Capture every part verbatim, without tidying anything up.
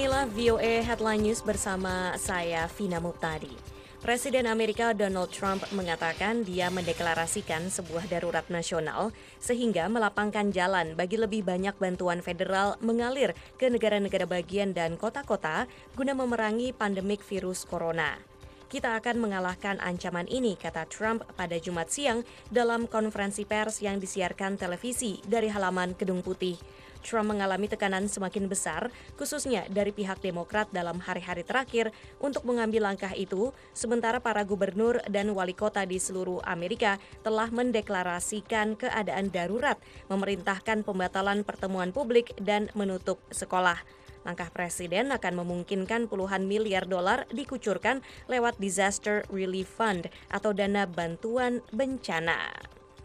Inilah V O A Headline News bersama saya, Vina Muptadi. Presiden Amerika Donald Trump mengatakan dia mendeklarasikan sebuah darurat nasional sehingga melapangkan jalan bagi lebih banyak bantuan federal mengalir ke negara-negara bagian dan kota-kota guna memerangi pandemik virus corona. Kita akan mengalahkan ancaman ini, kata Trump pada Jumat siang dalam konferensi pers yang disiarkan televisi dari halaman Gedung Putih. Trump mengalami tekanan semakin besar, khususnya dari pihak Demokrat dalam hari-hari terakhir untuk mengambil langkah itu, sementara para gubernur dan wali kota di seluruh Amerika telah mendeklarasikan keadaan darurat, memerintahkan pembatalan pertemuan publik dan menutup sekolah. Langkah Presiden akan memungkinkan puluhan miliar dolar dikucurkan lewat Disaster Relief Fund atau dana bantuan bencana.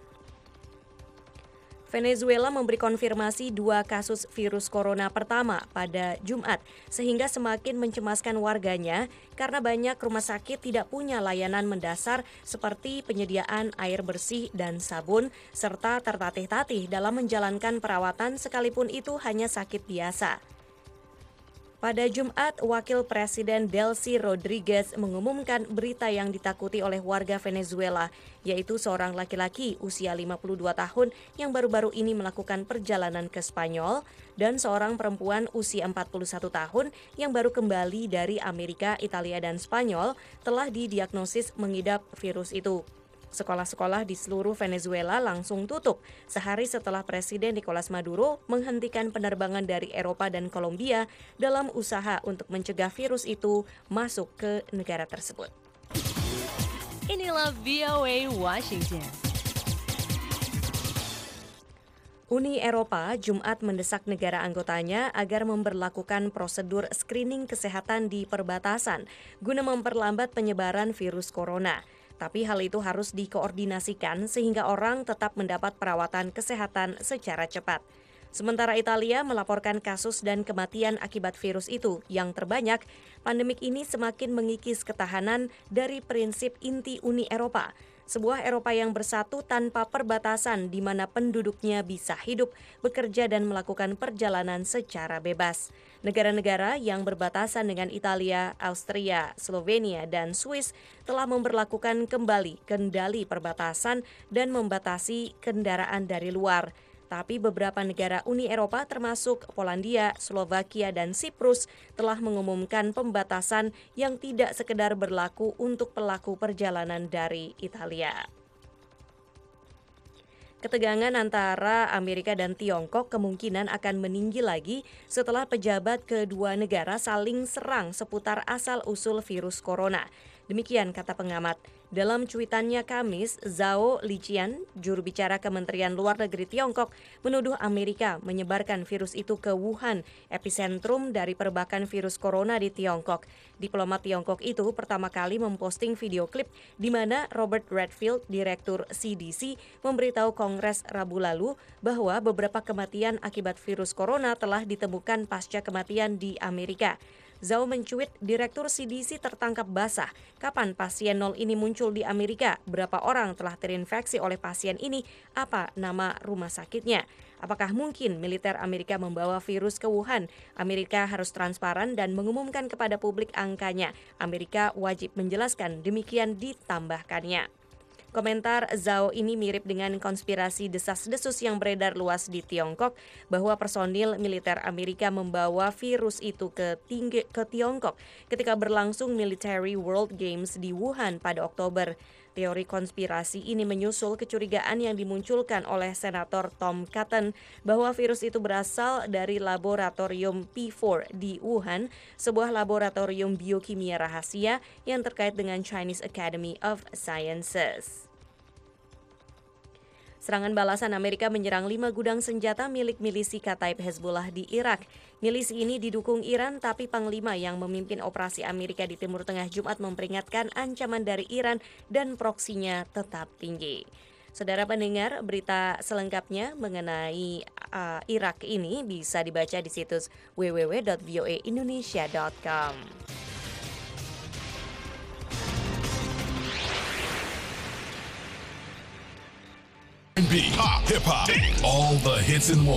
Venezuela memberi konfirmasi dua kasus virus corona pertama pada Jumat, sehingga semakin mencemaskan warganya karena banyak rumah sakit tidak punya layanan mendasar seperti penyediaan air bersih dan sabun, serta tertatih-tatih dalam menjalankan perawatan sekalipun itu hanya sakit biasa. Pada Jumat, Wakil Presiden Delcy Rodriguez mengumumkan berita yang ditakuti oleh warga Venezuela, yaitu seorang laki-laki usia lima puluh dua tahun yang baru-baru ini melakukan perjalanan ke Spanyol dan seorang perempuan usia empat puluh satu tahun yang baru kembali dari Amerika, Italia, dan Spanyol telah didiagnosis mengidap virus itu. Sekolah-sekolah di seluruh Venezuela langsung tutup sehari setelah Presiden Nicolas Maduro menghentikan penerbangan dari Eropa dan Kolombia dalam usaha untuk mencegah virus itu masuk ke negara tersebut. Inilah V O A Washington. Uni Eropa Jumat mendesak negara anggotanya agar memberlakukan prosedur screening kesehatan di perbatasan guna memperlambat penyebaran virus corona. Tapi hal itu harus dikoordinasikan sehingga orang tetap mendapat perawatan kesehatan secara cepat. Sementara Italia melaporkan kasus dan kematian akibat virus itu yang terbanyak, pandemik ini semakin mengikis ketahanan dari prinsip inti Uni Eropa. Sebuah Eropa yang bersatu tanpa perbatasan di mana penduduknya bisa hidup, bekerja dan melakukan perjalanan secara bebas. Negara-negara yang berbatasan dengan Italia, Austria, Slovenia, dan Swiss telah memberlakukan kembali kendali perbatasan dan membatasi kendaraan dari luar. Tapi beberapa negara Uni Eropa termasuk Polandia, Slovakia, dan Siprus telah mengumumkan pembatasan yang tidak sekedar berlaku untuk pelaku perjalanan dari Italia. Ketegangan antara Amerika dan Tiongkok kemungkinan akan meninggi lagi setelah pejabat kedua negara saling serang seputar asal-usul virus corona. Demikian kata pengamat. Dalam cuitannya Kamis, Zhao Lijian, juru bicara Kementerian Luar Negeri Tiongkok, menuduh Amerika menyebarkan virus itu ke Wuhan, epicentrum dari perbakan virus corona di Tiongkok. Diplomat Tiongkok itu pertama kali memposting video klip di mana Robert Redfield, direktur C D C, memberitahu Kongres Rabu lalu bahwa beberapa kematian akibat virus corona telah ditemukan pasca kematian di Amerika. Zhao mencuit Direktur C D C tertangkap basah. Kapan pasien nol ini muncul di Amerika? Berapa orang telah terinfeksi oleh pasien ini? Apa nama rumah sakitnya? Apakah mungkin militer Amerika membawa virus ke Wuhan? Amerika harus transparan dan mengumumkan kepada publik angkanya. Amerika wajib menjelaskan, demikian ditambahkannya. Komentar Zhao ini mirip dengan konspirasi desas-desus yang beredar luas di Tiongkok bahwa personil militer Amerika membawa virus itu ke, tinggi, ke Tiongkok ketika berlangsung Military World Games di Wuhan pada Oktober. Teori konspirasi ini menyusul kecurigaan yang dimunculkan oleh Senator Tom Cotton bahwa virus itu berasal dari laboratorium P empat di Wuhan, sebuah laboratorium biokimia rahasia yang terkait dengan Chinese Academy of Sciences. Serangan balasan Amerika menyerang lima gudang senjata milik milisi Kataib Hezbollah di Irak. Milisi ini didukung Iran, tapi Panglima yang memimpin operasi Amerika di Timur Tengah Jumat memperingatkan ancaman dari Iran dan proksinya tetap tinggi. Saudara pendengar, berita selengkapnya mengenai uh, Irak ini bisa dibaca di situs w w w dot v o a indonesia dot com. R and B, pop, hip hop, all the hits and more.